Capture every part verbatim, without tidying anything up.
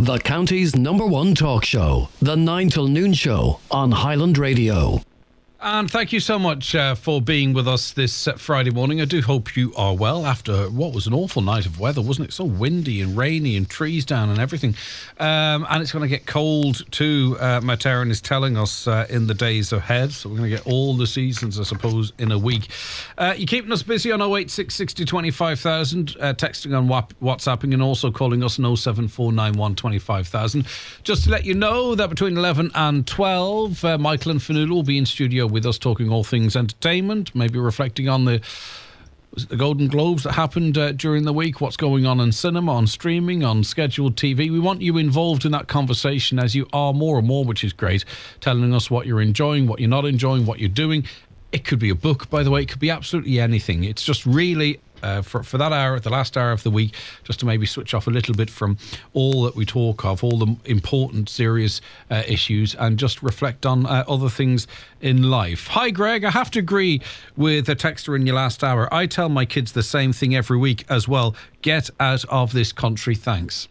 The county's number one talk show, The nine till Noon Show on Highland Radio. And thank you so much uh, for being with us this uh, Friday morning. I do hope you are well after what was an awful night of weather, wasn't it? So windy and rainy and trees down and everything. Um, and it's going to get cold too, uh, Matt Aaron is telling us uh, in the days ahead. So we're going to get all the seasons, I suppose, in a week. Uh, you're keeping us busy on oh eight six sixty twenty-five thousand, uh, texting on WhatsApping and also calling us on oh seven four nine one twenty-five thousand. Just to let you know that between eleven and twelve, uh, Michael and Fanula will be in studio with us talking all things entertainment, maybe reflecting on the was it the Golden Globes that happened uh, during the week, what's going on in cinema, on streaming, on scheduled T V. We want you involved in that conversation, as you are more and more, which is great, telling us what you're enjoying, what you're not enjoying, what you're doing. It could be a book, by the way. It could be absolutely anything. It's just really Uh, for, for that hour, the last hour of the week, just to maybe switch off a little bit from all that we talk of, all the important, serious uh, issues, and just reflect on uh, other things in life. Hi, Greg. I have to agree with the texter in your last hour. I tell my kids the same thing every week as well. Get out of this country, thanks.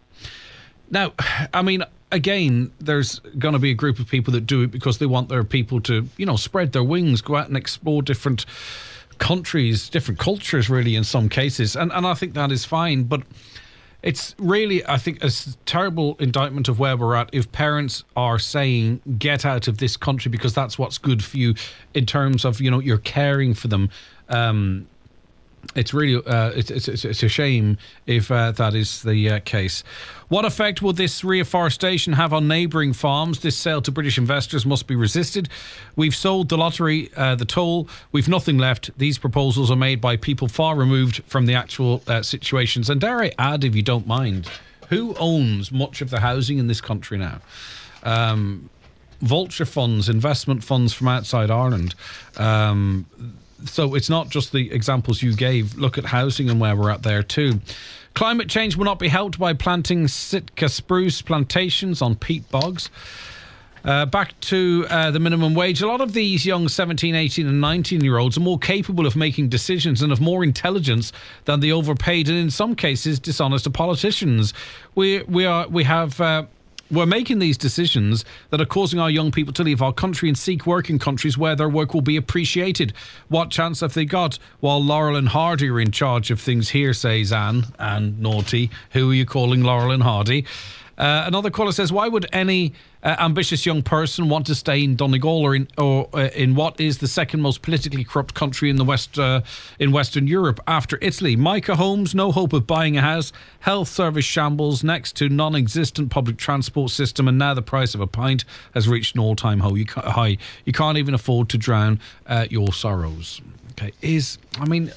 Now, I mean, again, there's going to be a group of people that do it because they want their people to, you know, spread their wings, go out and explore different countries, different cultures, really, in some cases, and and I think that is fine. But it's really, I think, a terrible indictment of where we're at if parents are saying get out of this country because that's what's good for you in terms of, you know, you're caring for them. Um, it's really uh, it's, it's it's a shame if uh, that is the uh, case. What effect will this reforestation have on neighbouring farms? This sale to British investors must be resisted. We've sold the lottery, uh, the toll. We've nothing left. These proposals are made by people far removed from the actual uh, situations. And dare I add, if you don't mind, who owns much of the housing in this country now? Um, vulture funds, investment funds from outside Ireland. Um, so it's not just the examples you gave. Look at housing and where we're at there too. Climate change will not be helped by planting Sitka spruce plantations on peat bogs. Uh, back to uh, the minimum wage. A lot of these young seventeen, eighteen and nineteen year olds are more capable of making decisions and of more intelligence than the overpaid and in some cases dishonest politicians. We we are we have uh, we're making these decisions that are causing our young people to leave our country and seek work in countries where their work will be appreciated. What chance have they got? While Laurel and Hardy are in charge of things here, says Anne. Anne Naughty. Who are you calling Laurel and Hardy? Uh, another caller says, why would any uh, ambitious young person want to stay in Donegal or in or uh, in what is the second most politically corrupt country in the West uh, in Western Europe after Italy? Micah Holmes, no hope of buying a house. Health service shambles next to non-existent public transport system, and now the price of a pint has reached an all-time high. You can't even afford to drown uh, your sorrows. Okay, is I mean.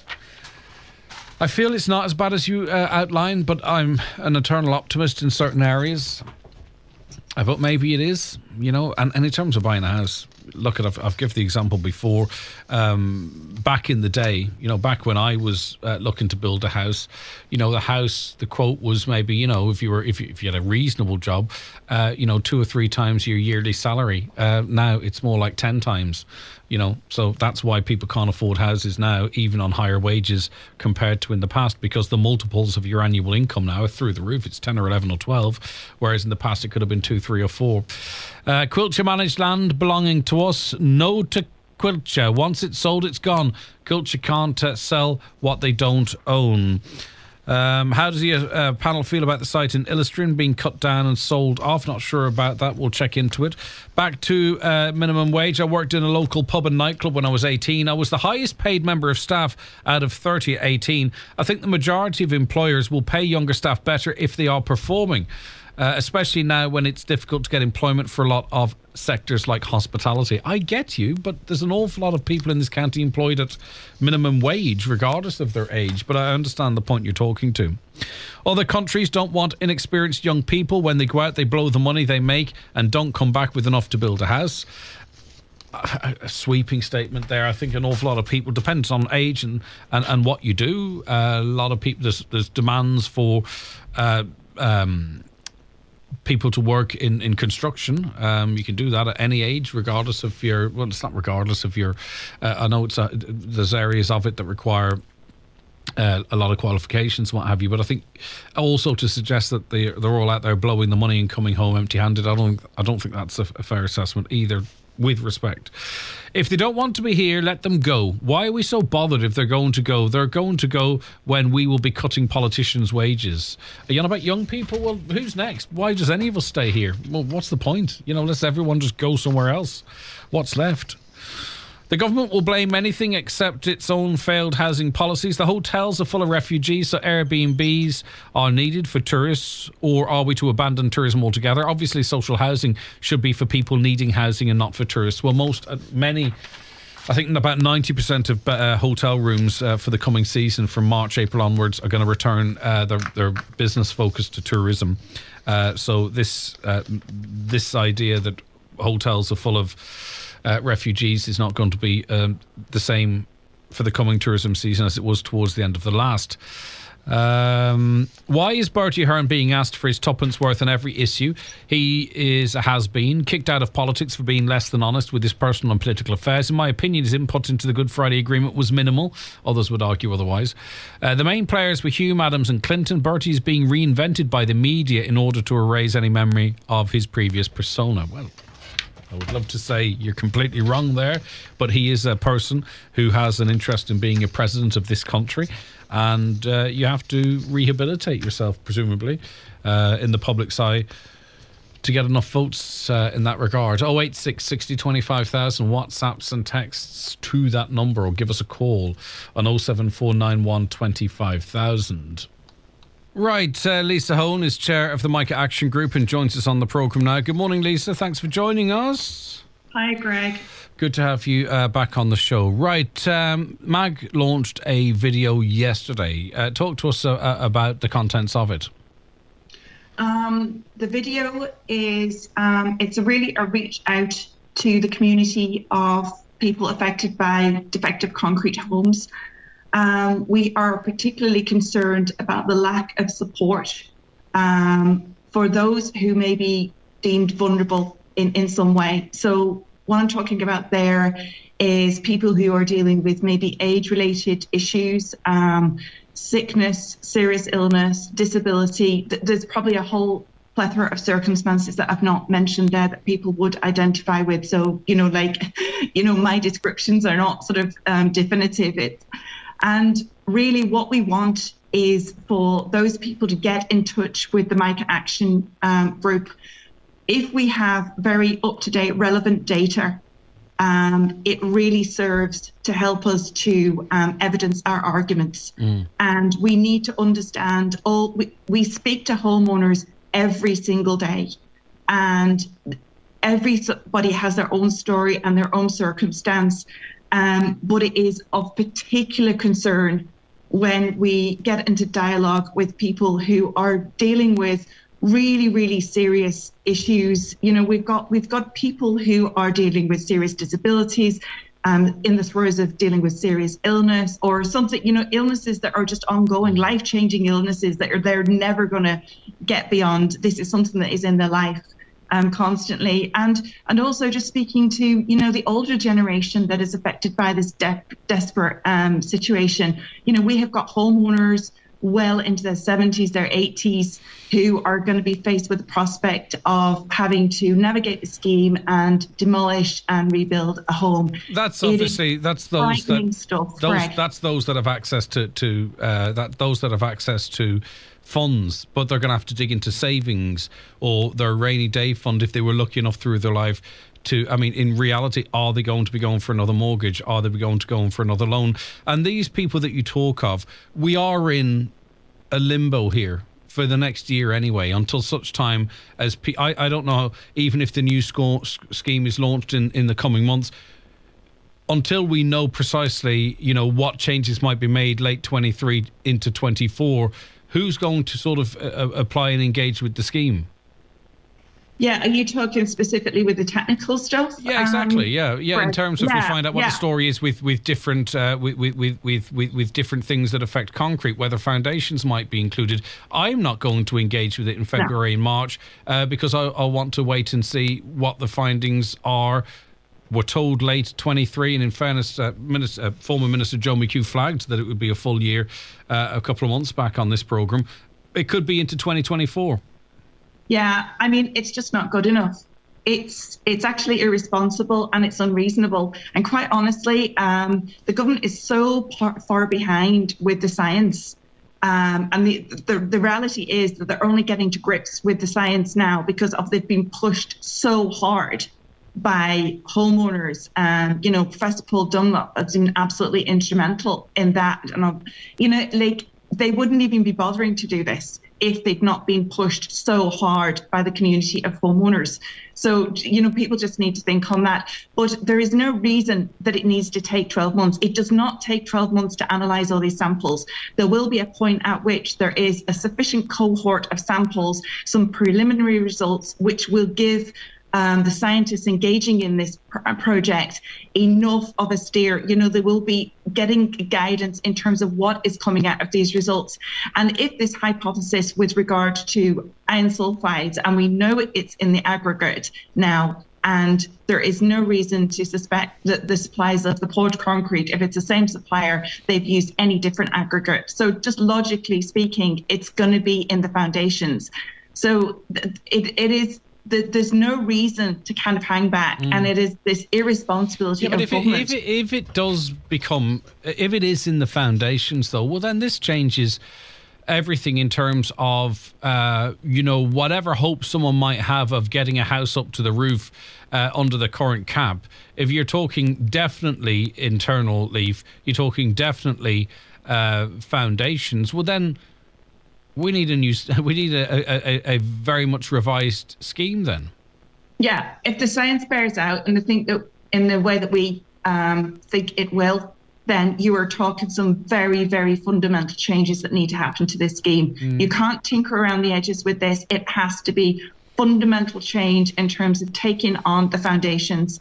I feel it's not as bad as you uh, outlined, but I'm an eternal optimist in certain areas. I thought maybe it is, you know, and, and in terms of buying a house, look at, I've, I've given the example before, um, back in the day, you know, back when I was uh, looking to build a house, you know, the house, the quote was maybe, you know, if you were, if you, if you had a reasonable job, uh, you know, two or three times your yearly salary. Uh, now it's more like ten times, you know, so that's why people can't afford houses now, even on higher wages compared to in the past, because the multiples of your annual income now are through the roof. It's ten or eleven or twelve, whereas in the past it could have been two, three or four. Uh, Quilcher managed land belonging to us. No to Quilcher. Once it's sold, it's gone. Quilcher can't uh, sell what they don't own. Um, how does the uh, panel feel about the site in Illustrin being cut down and sold off? Not sure about that. We'll check into it. Back to uh, minimum wage. I worked in a local pub and nightclub when I was eighteen. I was the highest paid member of staff out of thirty at eighteen. I think the majority of employers will pay younger staff better if they are performing. Uh, especially now when it's difficult to get employment for a lot of sectors like hospitality. I get you, but there's an awful lot of people in this county employed at minimum wage, regardless of their age. But I understand the point you're talking to. Other countries don't want inexperienced young people. When they go out, they blow the money they make and don't come back with enough to build a house. A, a sweeping statement there. I think an awful lot of people, depends on age and, and, and what you do. Uh, a lot of people, there's, there's demands for... Uh, um, people to work in, in construction. Um, you can do that at any age, regardless of your, well, it's not regardless of your, uh, I know it's a, there's areas of it that require Uh, a lot of qualifications, what have you, but I think also to suggest that they they're all out there blowing the money and coming home empty-handed, I don't I don't think that's a, a fair assessment either. With respect, if they don't want to be here, let them go. Why are we so bothered if they're going to go? They're going to go when we will be cutting politicians' wages. Are you on about young people? Well, who's next? Why does any of us stay here? Well, what's the point? You know, let's everyone just go somewhere else. What's left? The government will blame anything except its own failed housing policies. The hotels are full of refugees, so Airbnbs are needed for tourists, or are we to abandon tourism altogether? Obviously, social housing should be for people needing housing and not for tourists. Well, most, uh, many, I think about ninety percent of uh, hotel rooms uh, for the coming season from March, April onwards are going to return uh, their, their business focus to tourism. Uh, so this uh, this idea that hotels are full of Uh, refugees is not going to be um, the same for the coming tourism season as it was towards the end of the last. Um, why is Bertie Ahern being asked for his tuppence worth on every issue? He is a has-been, kicked out of politics for being less than honest with his personal and political affairs. In my opinion, his input into the Good Friday Agreement was minimal. Others would argue otherwise. Uh, the main players were Hume, Adams and Clinton. Bertie is being reinvented by the media in order to erase any memory of his previous persona. Well, I would love to say you're completely wrong there, but he is a person who has an interest in being a president of this country, and uh, you have to rehabilitate yourself, presumably, uh, in the public's eye to get enough votes uh, in that regard. oh eight six, sixty, twenty-five thousand, WhatsApps and texts to that number, or give us a call on oh seven four nine one, twenty-five thousand. Right, uh, Lisa Hone is chair of the Micah Action Group and joins us on the programme now. Good morning, Lisa. Thanks for joining us. Hi, Greg. Good to have you uh, back on the show. Right, um, MAG launched a video yesterday. Uh, talk to us uh, about the contents of it. Um, the video is, um, it's a really a reach out to the community of people affected by defective concrete homes. Um, we are particularly concerned about the lack of support um, for those who may be deemed vulnerable in, in some way. So what I'm talking about there is people who are dealing with maybe age-related issues, um, sickness, serious illness, disability. There's probably a whole plethora of circumstances that I've not mentioned there that people would identify with. So, you know, like, you know, my descriptions are not sort of um, definitive. It's, And really what we want is for those people to get in touch with the Micah Action um, Group. If we have very up-to-date, relevant data, um, it really serves to help us to um, evidence our arguments. Mm. And we need to understand, all we, we speak to homeowners every single day. And everybody has their own story and their own circumstance. Um, but it is of particular concern when we get into dialogue with people who are dealing with really, really serious issues. You know, we've got we've got people who are dealing with serious disabilities, um, in the throes of dealing with serious illness or something, you know, illnesses that are just ongoing, life-changing illnesses that are they're never going to get beyond. This is something that is in their life. Um, constantly, and and also just speaking to, you know, the older generation that is affected by this de- desperate um, situation. You know, we have got homeowners well into their seventies, their eighties, who are going to be faced with the prospect of having to navigate the scheme and demolish and rebuild a home. That's obviously that's those that stuff, those that's those that have access to to uh, that those that have access to funds, but they're going to have to dig into savings or their rainy day fund if they were lucky enough through their life to, I mean, in reality, are they going to be going for another mortgage? Are they going to go for another loan? And these people that you talk of, we are in a limbo here for the next year anyway, until such time as, P- I, I don't know, even if the new sco- scheme is launched in, in the coming months, until we know precisely, you know, what changes might be made late twenty-three into twenty-four, who's going to sort of uh, apply and engage with the scheme? Yeah, are you talking specifically with the technical stuff? Yeah, exactly. Um, yeah, yeah. right. In terms of yeah, we find out what yeah. the story is with with different uh, with, with, with with with different things that affect concrete, whether foundations might be included. I'm not going to engage with it in February no. and March uh, because I, I want to wait and see what the findings are were told late twenty-three, and in fairness, uh, Minister, uh, former Minister Joe McHugh flagged that it would be a full year uh, a couple of months back on this programme. It could be into twenty twenty-four. Yeah, I mean, it's just not good enough. It's it's actually irresponsible and it's unreasonable. And quite honestly, um, the government is so par- far behind with the science. Um, and the, the the reality is that they're only getting to grips with the science now because of they've been pushed so hard by homeowners. And, you know, Professor Paul Dunlop has been absolutely instrumental in that. And, uh, you know, like, they wouldn't even be bothering to do this if they'd not been pushed so hard by the community of homeowners. So, you know, people just need to think on that. But there is no reason that it needs to take twelve months. It does not take twelve months to analyse all these samples. There will be a point at which there is a sufficient cohort of samples, some preliminary results, which will give Um, the scientists engaging in this pr- project enough of a steer. You know, they will be getting guidance in terms of what is coming out of these results. And if this hypothesis with regard to iron sulfides, and we know it's in the aggregate now, and there is no reason to suspect that the suppliers of the poured concrete, if it's the same supplier, they've used any different aggregate. So just logically speaking, it's going to be in the foundations. So it, it is there's no reason to kind of hang back, mm. and it is this irresponsibility yeah, but of if government. It, if, it, if it does become, if it is in the foundations, though, well, then this changes everything in terms of, uh, you know, whatever hope someone might have of getting a house up to the roof uh, under the current cap. If you're talking definitely internal leaf, you're talking definitely uh, foundations, well, then we need a new, we need a, a, a very much revised scheme then. Yeah, if the science bears out and I think that in the way that we um, think it will, then you are talking some very, very fundamental changes that need to happen to this scheme. Mm. You can't tinker around the edges with this. It has to be fundamental change in terms of taking on the foundations.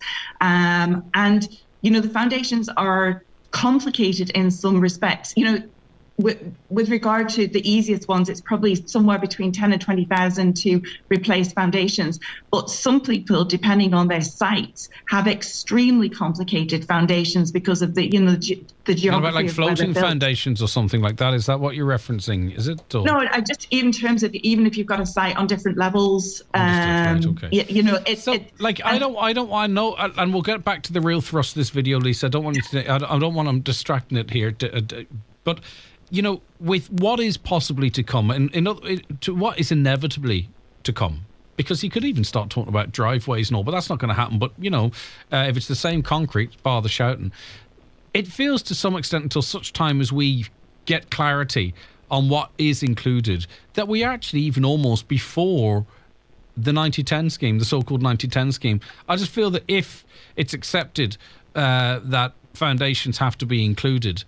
Um, and, you know, the foundations are complicated in some respects. You know, With, with regard to the easiest ones, it's probably somewhere between ten and twenty thousand to replace foundations. But some people, depending on their sites, have extremely complicated foundations because of the, you know, the, the geography. What about like floating foundations or something like that? Is that what you're referencing? Is it? Or? No, I just in terms of even if you've got a site on different levels, um, right, okay. you, you know, it's so, it, like I don't, I don't want to know, and we'll get back to the real thrust of this video, Lisa. I don't want you to, I don't want them distracting it here, to, uh, but. You know, with what is possibly to come, and, and to what is inevitably to come, because he could even start talking about driveways and all, but that's not going to happen. But, you know, uh, if it's the same concrete, bar the shouting, it feels to some extent until such time as we get clarity on what is included, that we are actually even almost before the ninety ten scheme, the so-called ninety ten scheme. I just feel that if it's accepted uh, that foundations have to be included,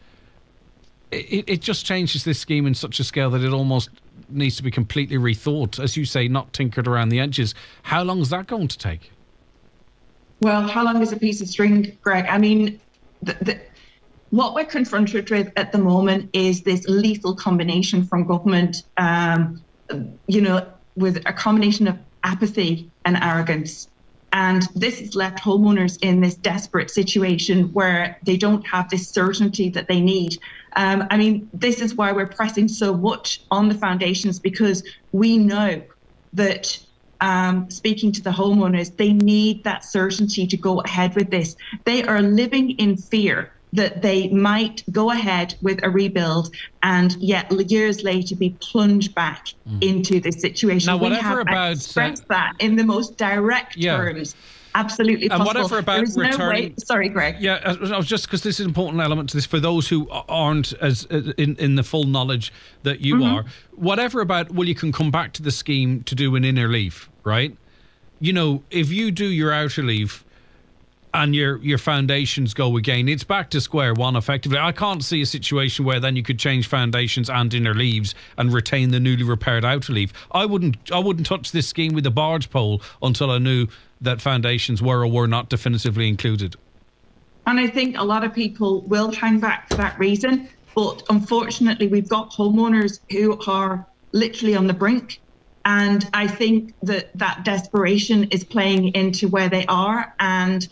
It, it just changes this scheme in such a scale that it almost needs to be completely rethought. As you say, not tinkered around the edges. How long is that going to take? Well, how long is a piece of string, Greg? I mean, the, the, what we're confronted with at the moment is this lethal combination from government, um, you know, with a combination of apathy and arrogance. And this has left homeowners in this desperate situation where they don't have this certainty that they need. Um, I mean, this is why we're pressing so much on the foundations, because we know that um, speaking to the homeowners, they need that certainty to go ahead with this. They are living in fear that they might go ahead with a rebuild and yet years later be plunged back mm. into this situation. Now, whatever we have about expressed uh, that in the most direct yeah. terms. Absolutely possible. And whatever about returning... No Sorry, Greg. Yeah, I was just because this is an important element to this for those who aren't as in, in the full knowledge that you mm-hmm. are. Whatever about, well, you can come back to the scheme to do an inner leaf, right? You know, if you do your outer leaf and your your foundations go again, it's back to square one effectively. I can't see a situation where then you could change foundations and inner leaves and retain the newly repaired outer leaf. I wouldn't I wouldn't touch this scheme with a barge pole until I knew that foundations were or were not definitively included. And I think a lot of people will hang back for that reason. But unfortunately, we've got homeowners who are literally on the brink. And I think that that desperation is playing into where they are. And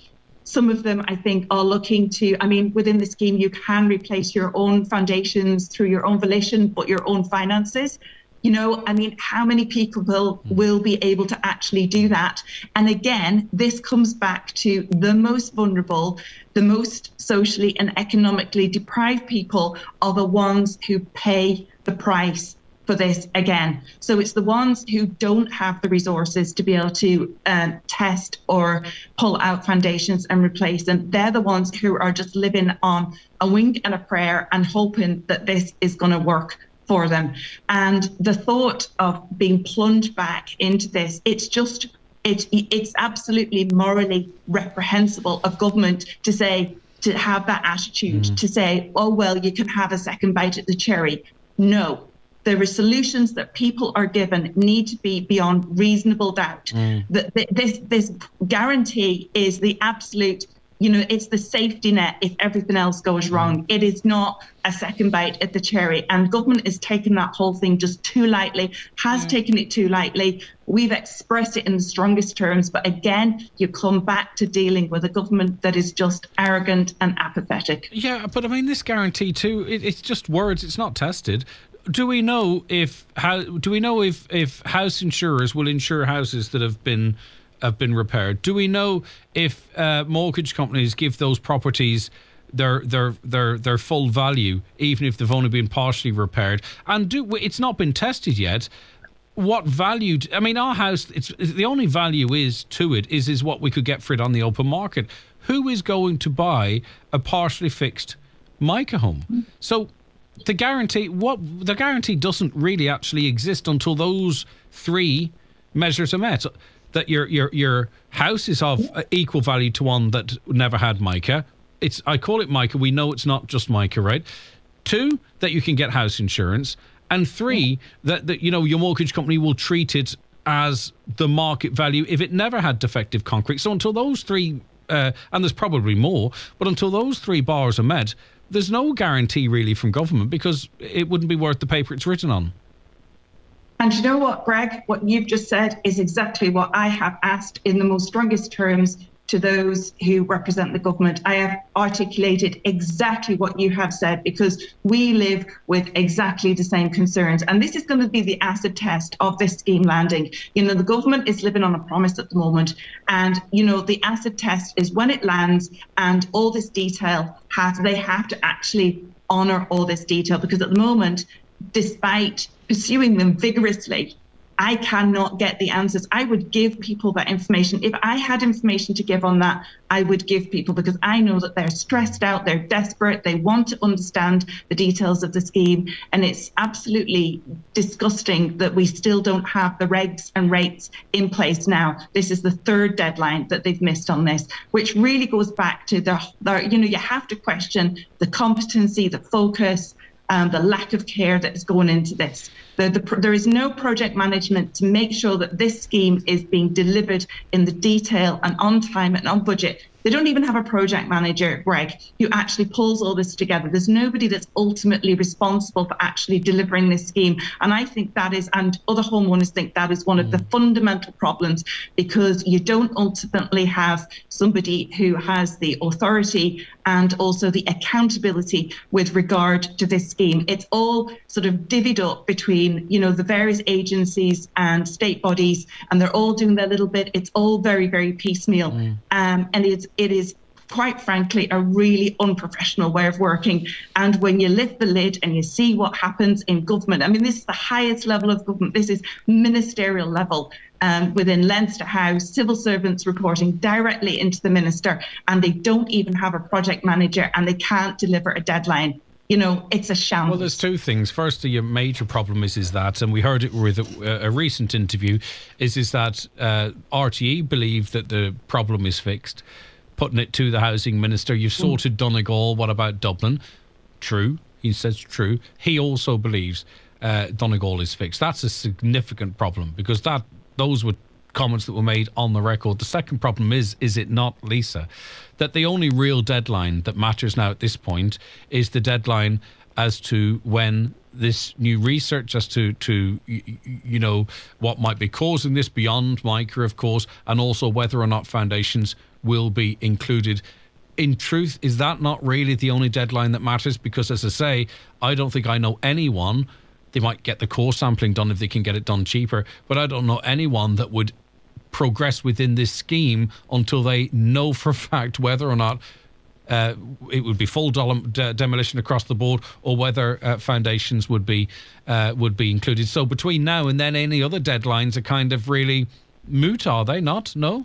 Some of them, I think, are looking to, I mean, within the scheme, you can replace your own foundations through your own volition, but your own finances. You know, I mean, how many people will, will be able to actually do that? And again, this comes back to the most vulnerable, the most socially and economically deprived people are the ones who pay the price for this again. So it's the ones who don't have the resources to be able to uh, test or pull out foundations and replace them. They're the ones who are just living on a wink and a prayer and hoping that this is going to work for them. And the thought of being plunged back into this, it's just, it, it's absolutely morally reprehensible of government to say, to have that attitude, mm. to say, oh, well, you can have a second bite at the cherry. No. The solutions that people are given need to be beyond reasonable doubt. Mm. That this this guarantee is the absolute, you know, it's the safety net if everything else goes wrong. It is not a second bite at the cherry. And government is taking that whole thing just too lightly, has mm. taken it too lightly. We've expressed it in the strongest terms. But again, you come back to dealing with a government that is just arrogant and apathetic. Yeah, but I mean, this guarantee too, it, it's just words. It's not tested. Do we know if how do we know if, if house insurers will insure houses that have been have been repaired? Do we know if uh, mortgage companies give those properties their their their their full value, even if they've only been partially repaired? And do it's not been tested yet. What value? I mean, our house. It's the only value is to it is is what we could get for it on the open market. Who is going to buy a partially fixed mica home? So. The guarantee, what the guarantee doesn't really actually exist until those three measures are met. That your your your house is of equal value to one that never had mica. It's I call it mica. We know it's not just mica, right? Two, that you can get house insurance, and three, that that you know your mortgage company will treat it as the market value if it never had defective concrete. So until those three, uh, and there's probably more, but until those three bars are met, there's no guarantee really from government because it wouldn't be worth the paper it's written on. And you know what, Greg, what you've just said is exactly what I have asked in the most strongest terms to those who represent the government. I have articulated exactly what you have said because we live with exactly the same concerns. And this is going to be the acid test of this scheme landing. You know, the government is living on a promise at the moment. And, you know, the acid test is when it lands and all this detail has, they have to actually honour all this detail because at the moment, despite pursuing them vigorously, I cannot get the answers. I would give people that information. If I had information to give on that, I would give people because I know that they're stressed out, they're desperate, they want to understand the details of the scheme. And it's absolutely disgusting that we still don't have the regs and rates in place now. This is the third deadline that they've missed on this, which really goes back to the, the you know, you have to question the competency, the focus, Um, the lack of care that is going into this. The, the, there is no project management to make sure that this scheme is being delivered in the detail and on time and on budget. They don't even have a project manager, Greg, who actually pulls all this together. There's nobody that's ultimately responsible for actually delivering this scheme. And I think that is, and other homeowners think that is one of the fundamental problems because you don't ultimately have somebody who has the authority and also the accountability with regard to this scheme. It's all sort of divvied up between, you know, the various agencies and state bodies, and they're all doing their little bit. It's all very, very piecemeal. Mm. Um, and it's, it is, quite frankly, a really unprofessional way of working. And when you lift the lid and you see what happens in government, I mean, this is the highest level of government. This is ministerial level. Um, within Leinster House, civil servants reporting directly into the minister, and they don't even have a project manager and they can't deliver a deadline. You know, it's a shambles. Well, there's two things. Firstly, your major problem is is that, and we heard it with a, a recent interview, is is that uh, R T E believe that the problem is fixed, putting it to the housing minister. You've sorted mm. Donegal. What about Dublin? True. He says true. He also believes uh, Donegal is fixed. That's a significant problem because that those were comments that were made on the record. The second problem is, is it not, Lisa, that the only real deadline that matters now at this point is the deadline as to when this new research as to, to you know, what might be causing this beyond mica, of course, and also whether or not foundations will be included. In truth, is that not really the only deadline that matters? Because, as I say, I don't think I know anyone. They might get the core sampling done if they can get it done cheaper, but I don't know anyone that would progress within this scheme until they know for a fact whether or not uh, it would be full de- demolition across the board, or whether uh, foundations would be uh, would be included. So between now and then, any other deadlines are kind of really moot, are they not? No?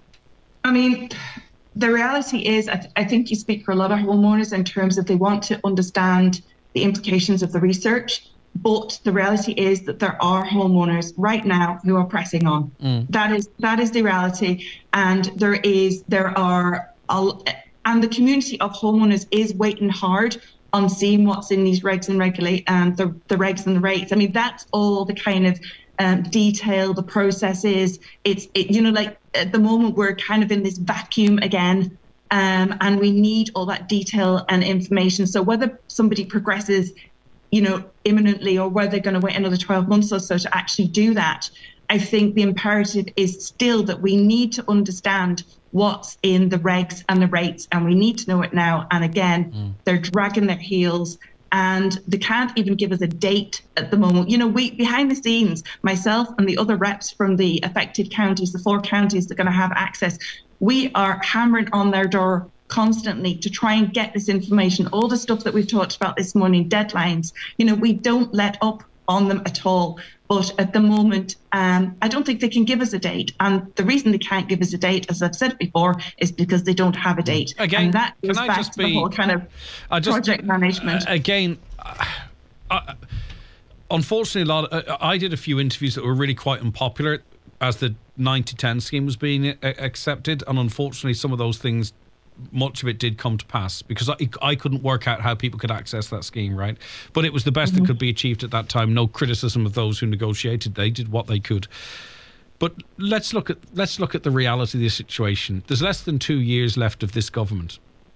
I mean, the reality is, I, th- I think you speak for a lot of homeowners in terms of they want to understand the implications of the research. But the reality is that there are homeowners right now who are pressing on. Mm. That is that is the reality, and there is there are and the community of homeowners is waiting hard on seeing what's in these regs and regulate and the the regs and the rates. I mean, that's all the kind of um, detail the process is. It's it, you know, like at the moment we're kind of in this vacuum again, um, and we need all that detail and information. So whether somebody progresses, you know, imminently, or whether they're going to wait another twelve months or so to actually do that, I think the imperative is still that we need to understand what's in the regs and the rates, and we need to know it now. And again, mm. they're dragging their heels, and they can't even give us a date at the moment. You know, we behind the scenes, myself and the other reps from the affected counties, the four counties that are going to have access, we are hammering on their door constantly to try and get this information, all the stuff that we've talked about this morning, deadlines. You know, we don't let up on them at all. But at the moment, um, I don't think they can give us a date. And the reason they can't give us a date, as I've said before, is because they don't have a date. Again, and that goes can I back just to be, the whole kind of I just, project management. Uh, again, uh, uh, unfortunately, a lot. Of, uh, I did a few interviews that were really quite unpopular as the ninety ten scheme was being uh, accepted. And unfortunately, some of those things, much of it did come to pass, because I, I couldn't work out how people could access that scheme, right? But it was the best mm-hmm. that could be achieved at that time. No criticism of those who negotiated. They did what they could. But let's look at let's look at the reality of the situation. There's less than two years left of this government.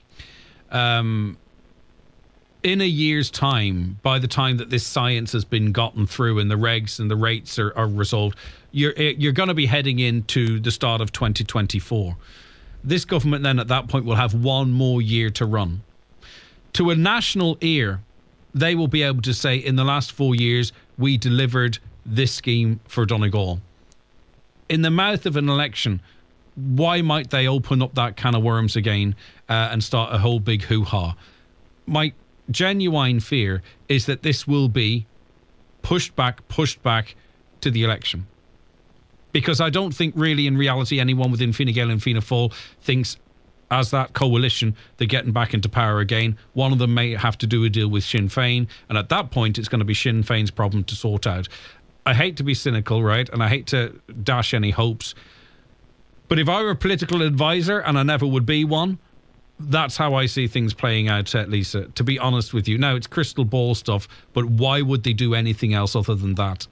Um, in a year's time, by the time that this science has been gotten through and the regs and the rates are, are resolved, you're you're going to be heading into the start of twenty twenty-four. This government then at that point will have one more year to run. To a national ear, they will be able to say, in the last four years, we delivered this scheme for Donegal. In the mouth of an election, why might they open up that can of worms again uh, and start a whole big hoo-ha? My genuine fear is that this will be pushed back, pushed back to the election. Because I don't think really in reality anyone within Fine Gael and Fianna Fáil thinks, as that coalition, they're getting back into power again. One of them may have to do a deal with Sinn Féin, and at that point it's going to be Sinn Féin's problem to sort out. I hate to be cynical, right, and I hate to dash any hopes, but if I were a political advisor, and I never would be one, that's how I see things playing out, Lisa, to be honest with you. Now, it's crystal ball stuff, but why would they do anything else other than that?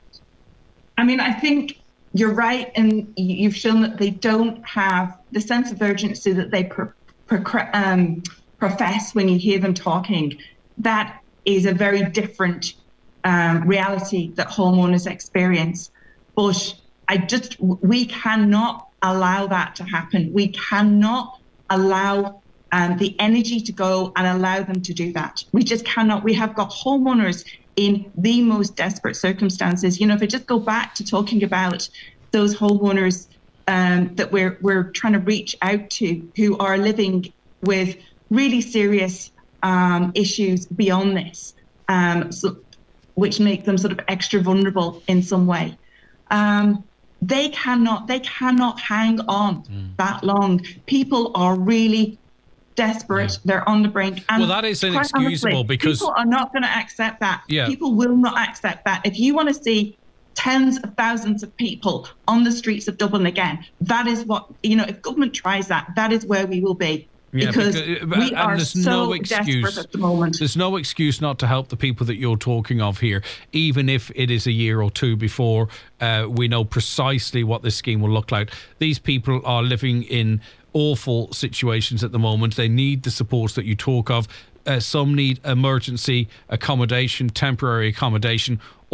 I mean, I think you're right, and you've shown that they don't have the sense of urgency that they pro- pro- um, profess when you hear them talking. That is a very different um, reality that homeowners experience. But I just, we cannot allow that to happen. We cannot allow um, the energy to go and allow them to do that. We just cannot. We have got homeowners in the most desperate circumstances. You know, if I just go back to talking about those homeowners um, that we're we're trying to reach out to, who are living with really serious um, issues beyond this, um, so, which make them sort of extra vulnerable in some way. Um, they cannot they cannot hang on mm. that long. People are really desperate. Yeah. They're on the brink. And well, that is inexcusable, honestly, because people are not going to accept that. Yeah. People will not accept that. If you want to see tens of thousands of people on the streets of Dublin again, that is what, you know, if government tries that, that is where we will be. Yeah, because, because we are there's so no excuse, desperate at the moment. There's no excuse not to help the people that you're talking of here, even if it is a year or two before uh, we know precisely what this scheme will look like. These people are living in awful situations at the moment. They need the supports that you talk of. Uh, some need emergency accommodation, temporary accommodation.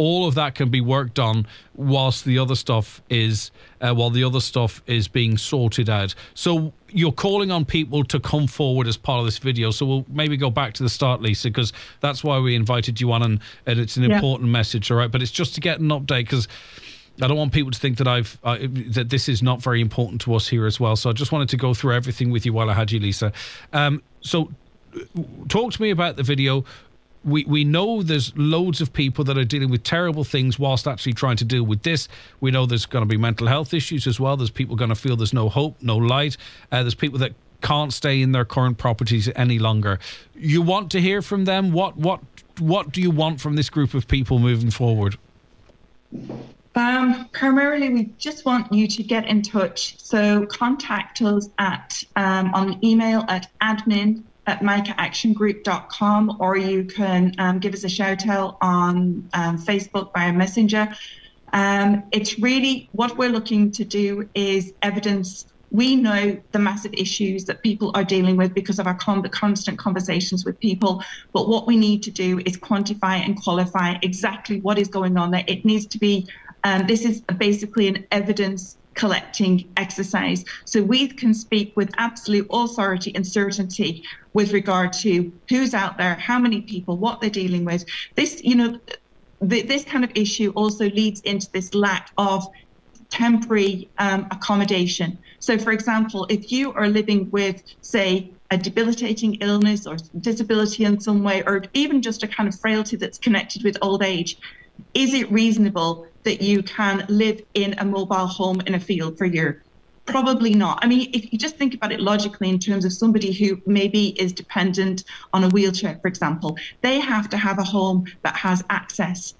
all of that can be worked on whilst the other stuff is uh, while the other stuff is being sorted out. So you're calling on people to come forward as part of this video. So we'll maybe go back to the start, Lisa, because that's why we invited you on, and, and it's an yeah. important message, all right? But it's just to get an update, because I don't want people to think that I've uh, that this is not very important to us here as well. So I just wanted to go through everything with you while I had you, Lisa. Um, so talk to me about the video. We we know there's loads of people that are dealing with terrible things whilst actually trying to deal with this. We know there's going to be mental health issues as well. There's people going to feel there's no hope, no light. Uh, there's people that can't stay in their current properties any longer. You want to hear from them? What what what do you want from this group of people moving forward? Um, primarily, we just want you to get in touch. So contact us at um, on email at admin at mica action group dot com, or you can um, give us a shout out on um, Facebook via Messenger. Um, it's really what we're looking to do is evidence. We know the massive issues that people are dealing with because of our con- constant conversations with people. But what we need to do is quantify and qualify exactly what is going on there. It needs to be, um, this is basically an evidence collecting exercise. So we can speak with absolute authority and certainty with regard to who's out there, how many people, what they're dealing with. This, you know, th- this kind of issue also leads into this lack of temporary um, accommodation. So, for example, if you are living with, say, a debilitating illness or disability in some way, or even just a kind of frailty that's connected with old age, is it reasonable that you can live in a mobile home in a field for a year? Probably not. I mean, if you just think about it logically in terms of somebody who maybe is dependent on a wheelchair, for example, they have to have a home that has access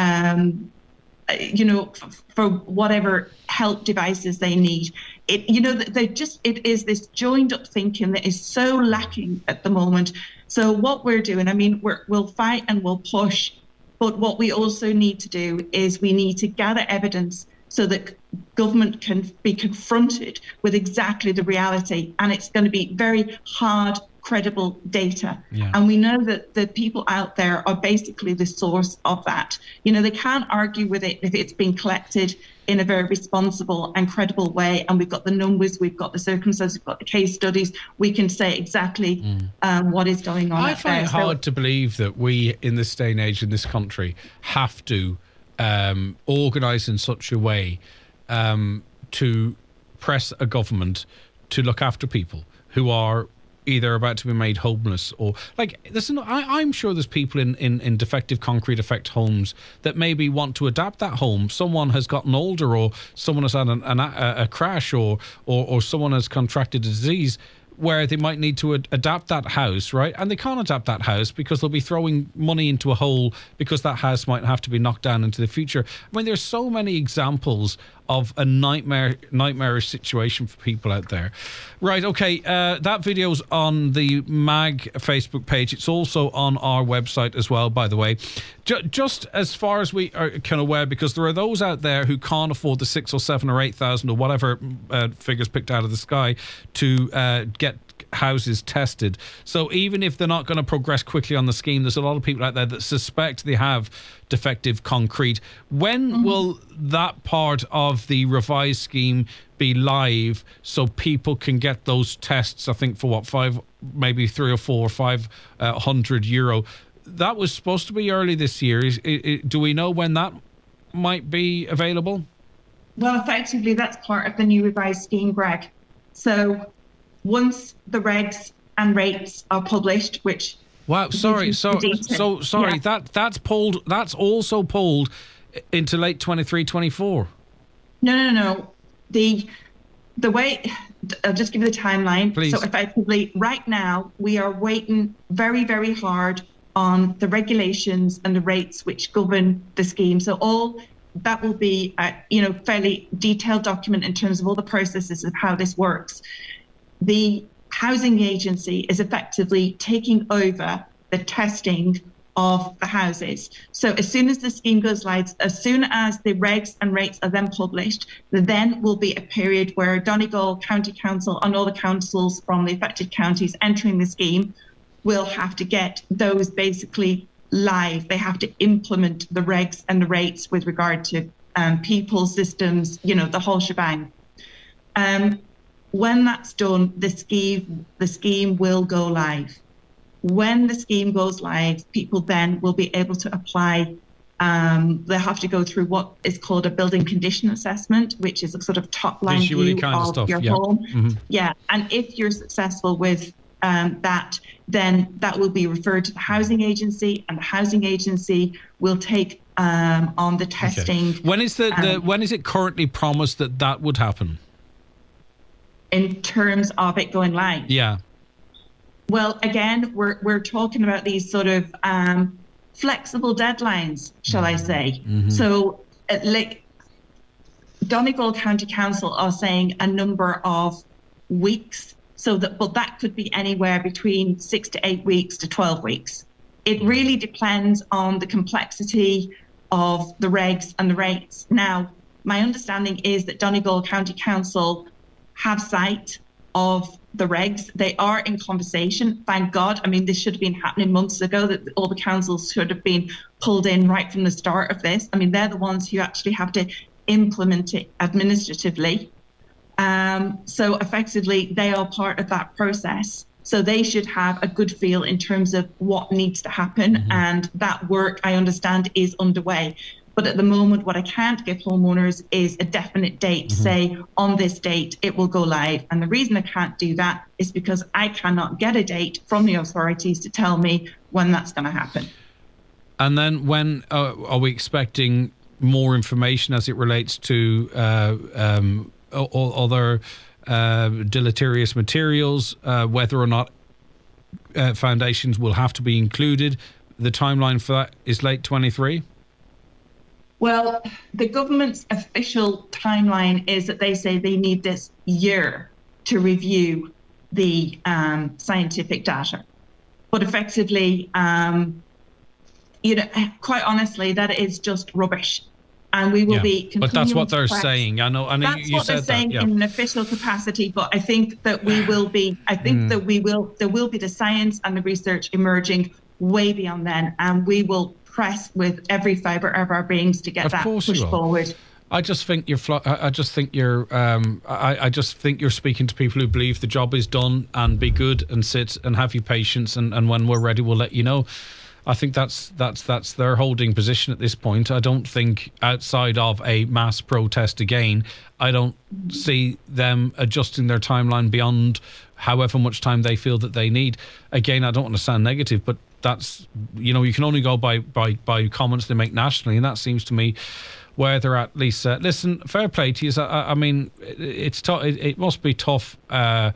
um, you know, for whatever help devices they need. It, you know, they just, it is this joined up thinking that is so lacking at the moment. So what we're doing, I mean, we're, we'll fight and we'll push, but what we also need to do is we need to gather evidence so that government can be confronted with exactly the reality. And it's going to be very hard, credible data. Yeah. And we know that the people out there are basically the source of that. You know, they can't argue with it if it's been collected in a very responsible and credible way. And we've got the numbers, we've got the circumstances, we've got the case studies. We can say exactly mm. um, what is going on. I find it hard so, to believe that we, in this day and age in this country, have to um, organise in such a way um, to press a government to look after people who are either about to be made homeless or like there's no, I, I'm sure there's people in, in, in defective concrete effect homes that maybe want to adapt that home. Someone has gotten older, or someone has had an, an, a, a crash, or, or or someone has contracted a disease where they might need to ad- adapt that house, right? And they can't adapt that house because they'll be throwing money into a hole because that house might have to be knocked down into the future. I mean, there's so many examples of a nightmare, nightmarish situation for people out there. Right, okay, uh, that video's on the M A G Facebook page. It's also on our website as well, by the way. J- just as far as we are kind of aware, because there are those out there who can't afford the six or seven or eight thousand or whatever uh, figures picked out of the sky to uh, get houses tested. So even if they're not going to progress quickly on the scheme, there's a lot of people out there that suspect they have defective concrete. When mm-hmm. will that part of the revised scheme be live so people can get those tests? I think for what, five, maybe three or four or five uh, hundred euro. That was supposed to be early this year. Is, is, do we know when that might be available? Well, effectively, that's part of the new revised scheme, Greg. So once the regs and rates are published, which wow, sorry, so so sorry, yeah. that that's pulled. That's also pulled into late twenty-three, twenty-four. No, no, no. The the way I'll just give you the timeline. Please. So effectively, right now we are waiting very, very hard on the regulations and the rates which govern the scheme. So all that will be, a, you know, fairly detailed document in terms of all the processes of how this works. The housing agency is effectively taking over the testing of the houses. So as soon as the scheme goes live, as soon as the regs and rates are then published, there then will be a period where Donegal County Council and all the councils from the affected counties entering the scheme will have to get those basically live. They have to implement the regs and the rates with regard to um, people, systems, you know, the whole shebang. Um, when that's done, the scheme, the scheme will go live. When the scheme goes live, people then will be able to apply. Um, they have to go through what is called a building condition assessment, which is a sort of top line Visually view kind of of stuff, your yeah. home. Mm-hmm. Yeah, and if you're successful with um, that, then that will be referred to the housing agency, and the housing agency will take um, on the testing. Okay. When is the, the um, when is it currently promised that that would happen? In terms of it going live? Yeah. Well, again, we're we're talking about these sort of um, flexible deadlines, shall I say? Mm-hmm. So, uh, like Donegal County Council are saying a number of weeks. So that, but that could be anywhere between six to eight weeks to twelve weeks. It really depends on the complexity of the regs and the rates. Now, my understanding is that Donegal County Council have sight of the regs. They are in conversation, thank God. I mean, this should have been happening months ago, that all the councils should have been pulled in right from the start of this. I mean, they're the ones who actually have to implement it administratively. Um, so effectively, they are part of that process. So they should have a good feel in terms of what needs to happen. Mm-hmm. And that work, I understand, is underway. But at the moment, what I can't give homeowners is a definite date to mm-hmm. say, on this date, it will go live. And the reason I can't do that is because I cannot get a date from the authorities to tell me when that's going to happen. And then when uh, are we expecting more information as it relates to uh, um, other uh, deleterious materials, uh, whether or not uh, foundations will have to be included? The timeline for that is late twenty-three? Well, the government's official timeline is that they say they need this year to review the um, scientific data. But effectively, um, you know, quite honestly, that is just rubbish. And we will yeah, be continuing. But that's what they're saying. I know. I know. That's you what said they're saying that, yeah. in an official capacity. But I think that we will be. I think mm. that we will. There will be the science and the research emerging way beyond then, and we will press with every fibre of our beings to get of that pushed forward. I just think you're. I just think you're. Um, I, I just think you're speaking to people who believe the job is done, and be good and sit and have your patience, and, and when we're ready, we'll let you know. I think that's that's that's their holding position at this point. I don't think outside of a mass protest again, I don't see them adjusting their timeline beyond however much time they feel that they need. Again, I don't want to sound negative, but that's, you know, you can only go by by by comments they make nationally, and that seems to me where they're at. Lisa, listen, fair play to you. I, I mean, it's tough. It, it must be tough. Uh,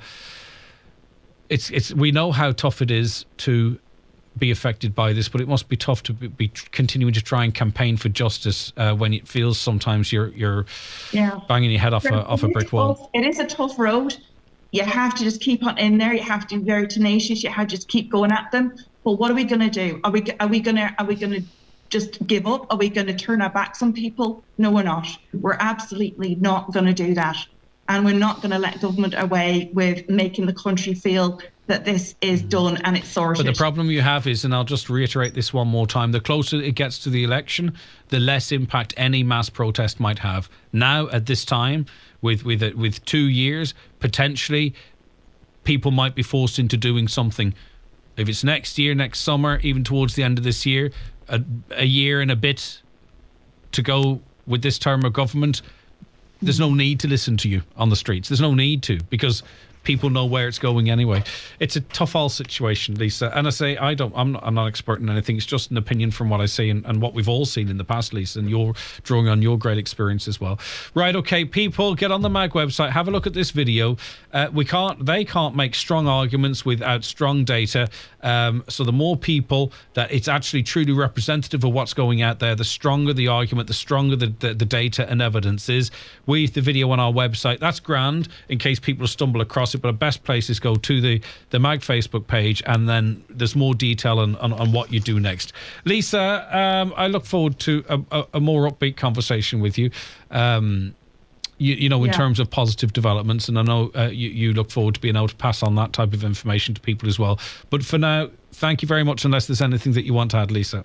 it's it's we know how tough it is to be affected by this, but it must be tough to be, be continuing to try and campaign for justice uh, when it feels sometimes you're you're yeah. banging your head off a off a brick wall. It is a tough road. You have to just keep on in there. You have to be very tenacious. You have to just keep going at them. But what are we going to do? Are we are we going to are we going to just give up? Are we going to turn our backs on people? No, we're not. We're absolutely not going to do that. And we're not going to let government away with making the country feel that this is done and it's sorted. But the problem you have is, and I'll just reiterate this one more time, the closer it gets to the election, the less impact any mass protest might have. Now, at this time, with with with two years, potentially, people might be forced into doing something. If it's next year, next summer, even towards the end of this year, a, a year and a bit to go with this term of government, there's no need to listen to you on the streets. There's no need to, because people know where it's going anyway. It's a tough all situation, Lisa. And I say, I don't, I'm not, I'm not expert in anything. It's just an opinion from what I see and, and what we've all seen in the past, Lisa, and you're drawing on your great experience as well. Right, okay, people, get on the MAG website, have a look at this video. Uh, we can't, they can't make strong arguments without strong data. Um, so the more people that it's actually truly representative of what's going out there, the stronger the argument, the stronger the, the, the data and evidence is. We have the video on our website. That's grand in case people stumble across it, but the best place is go to the, the MAG Facebook page, and then there's more detail on, on, on what you do next. Lisa, um, I look forward to a, a, a more upbeat conversation with you. Um, you, you know, in Yeah. terms of positive developments. And I know uh, you, you look forward to being able to pass on that type of information to people as well. But for now, thank you very much, unless there's anything that you want to add, Lisa.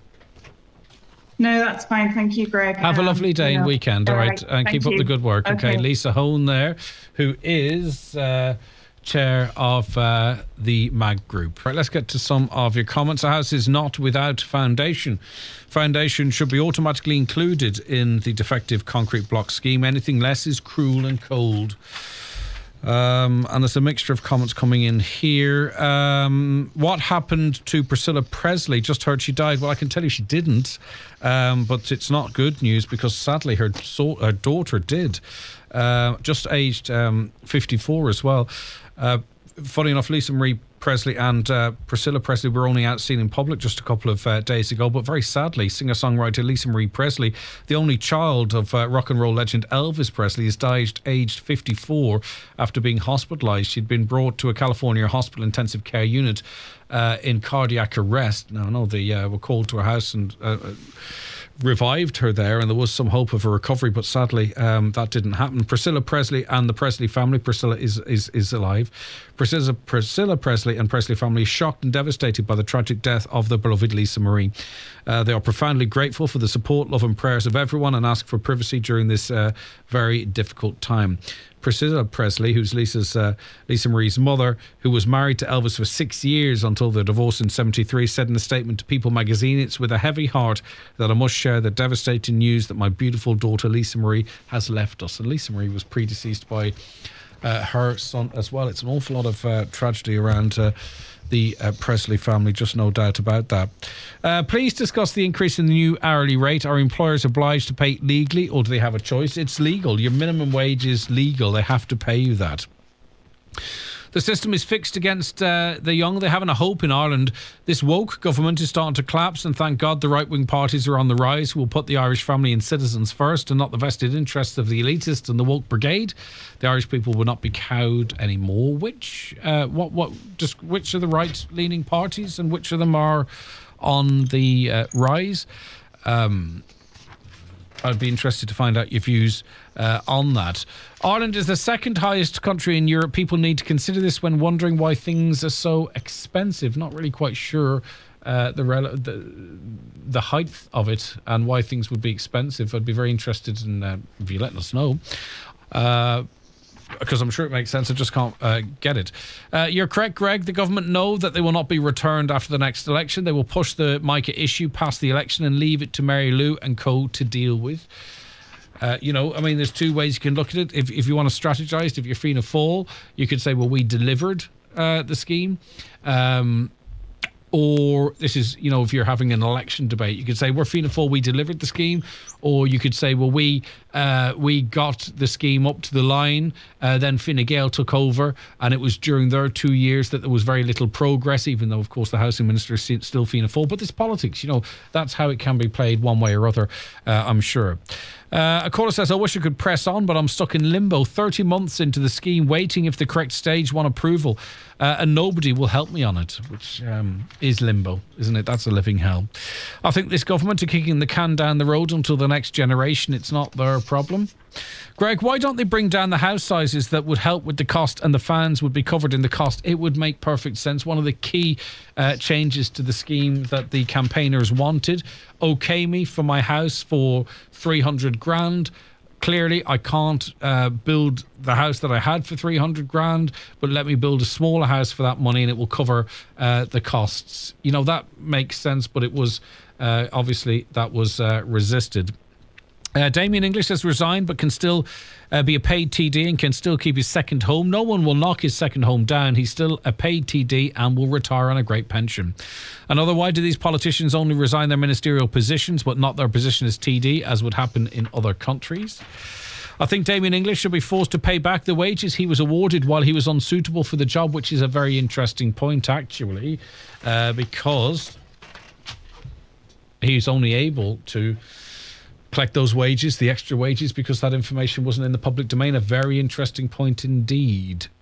No, that's fine. Thank you, Greg. Have a Um, lovely day you and know, weekend, all all right? right. And Thank keep up you. the good work, okay? Okay. Lisa Hone there, who is uh, chair of uh, the M A G group. Right, let's get to some of your comments. A house is not without foundation. Foundation should be automatically included in the defective concrete block scheme. Anything less is cruel and cold. Um, and there's a mixture of comments coming in here. Um, what happened to Priscilla Presley? Just heard she died. Well, I can tell you she didn't. Um, but it's not good news, because sadly her, so- her daughter did. Uh, just aged um, fifty-four as well. Uh, funny enough, Lisa Marie Presley and uh, Priscilla Presley were only out seen in public just a couple of uh, days ago, but very sadly, singer-songwriter Lisa Marie Presley, the only child of uh, rock and roll legend Elvis Presley, has died aged fifty-four after being hospitalised. She'd been brought to a California hospital intensive care unit uh, in cardiac arrest. Now, I know they uh, were called to her house and uh, revived her there, and there was some hope of a recovery, but sadly um, that didn't happen. Priscilla Presley and the Presley family, Priscilla is is, is alive. Priscilla, Priscilla Presley and Presley family is shocked and devastated by the tragic death of the beloved Lisa Marie. Uh, they are profoundly grateful for the support, love and prayers of everyone, and ask for privacy during this uh, very difficult time. Priscilla Presley, who's Lisa's uh, Lisa Marie's mother, who was married to Elvis for six years until their divorce in seventy-three, said in a statement to People magazine, "It's with a heavy heart that I must share the devastating news that my beautiful daughter Lisa Marie has left us." And Lisa Marie was predeceased by uh, her son as well. It's an awful lot of uh, tragedy around uh, the uh, Presley family, just no doubt about that. Uh, please discuss the increase in the new hourly rate. Are employers obliged to pay legally, or do they have a choice? It's legal. Your minimum wage is legal. They have to pay you that. The system is fixed against uh, the young. They haven't a hope in Ireland. This woke government is starting to collapse, and thank God the right-wing parties are on the rise, who will put the Irish family and citizens first and not the vested interests of the elitists and the woke brigade. The Irish people will not be cowed anymore. Which, uh, what, what, just which are the right-leaning parties, and which of them are on the uh, rise? Um, I'd be interested to find out your views uh, on that. Ireland is the second highest country in Europe. People need to consider this when wondering why things are so expensive. Not really quite sure uh, the, rel- the the height of it and why things would be expensive. I'd be very interested in uh, if you let us know. Uh, because I'm sure it makes sense. I just can't uh, get it. Uh, you're correct, Greg. The government know that they will not be returned after the next election. They will push the Micah issue past the election and leave it to Mary Lou and co to deal with. Uh, you know, I mean, there's two ways you can look at it. If, if you want to strategize, if you're Fianna Fáil, you could say, well, we delivered uh, the scheme. Um, or this is, you know, if you're having an election debate, you could say, we're Fianna Fáil, we delivered the scheme. Or you could say, well, we uh, we got the scheme up to the line, uh, then Fine Gael took over, and it was during their two years that there was very little progress, even though, of course, the housing minister is still Fianna Fáil. But this politics, you know, that's how it can be played one way or other, uh, I'm sure. Uh, a caller says, I wish I could press on, but I'm stuck in limbo thirty months into the scheme, waiting if the correct stage one approval, uh, and nobody will help me on it, which um, is limbo, isn't it? That's a living hell. I think this government are kicking the can down the road until the next generation. It's not their problem. Greg, why don't they bring down the house sizes? That would help with the cost, and the fans would be covered in the cost. It would make perfect sense. One of the key uh, changes to the scheme that the campaigners wanted: okay me for my house for three hundred grand. Clearly, I can't uh, build the house that I had for three hundred grand, but let me build a smaller house for that money and it will cover uh, the costs. You know, that makes sense, but it was uh, obviously that was uh, resisted. Uh, Damien English has resigned but can still uh, be a paid T D and can still keep his second home. No one will knock his second home down. He's still a paid T D and will retire on a great pension. Another, why do these politicians only resign their ministerial positions but not their position as T D, as would happen in other countries? I think Damien English should be forced to pay back the wages he was awarded while he was unsuitable for the job, which is a very interesting point, actually, uh, because he's only able to collect those wages, the extra wages, because that information wasn't in the public domain. A very interesting point indeed.